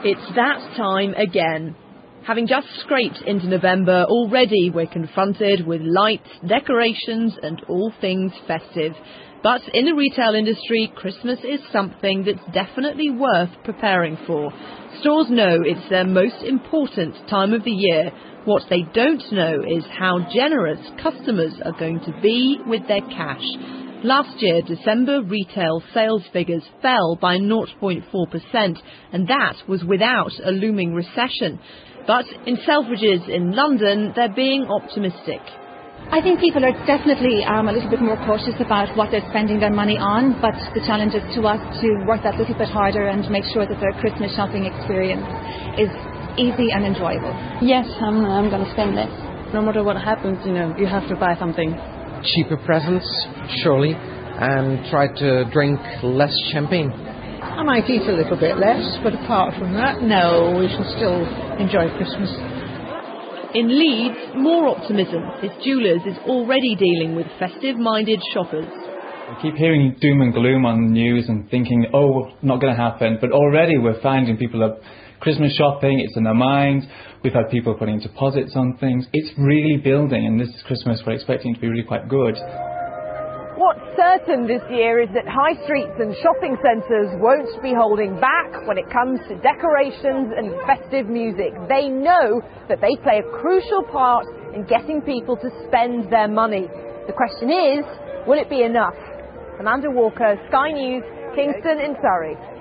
It's that time again. Having just scraped into November, already we're confronted with lights, decorations and all things festive. But in the retail industry, Christmas is something that's definitely worth preparing for. Stores know it's their most important time of the year. What they don't know is how generous customers are going to be with their cash. Last year, December retail sales figures fell by 0.4%, and that was without a looming recession. But in Selfridges in London, they're being optimistic. I think people are definitely a little bit more cautious about what they're spending their money on, but the challenge is to us to work that little bit harder and make sure that their Christmas shopping experience is easy and enjoyable. Yes, I'm going to spend less. No matter what happens, you have to buy something. Cheaper presents, surely, and try to drink less champagne. I might eat a little bit less, but apart from that, no, we shall still enjoy Christmas. In Leeds, more optimism. This jewellers is already dealing with festive-minded shoppers. We keep hearing doom and gloom on the news and thinking, not going to happen. But already we're finding people are Christmas shopping, it's in their minds. We've had people putting deposits on things. It's really building, and this Christmas we're expecting it to be really quite good. What's certain this year is that high streets and shopping centres won't be holding back when it comes to decorations and festive music. They know that they play a crucial part in getting people to spend their money. The question is, will it be enough? Amanda Walker, Sky News, Kingston in Surrey.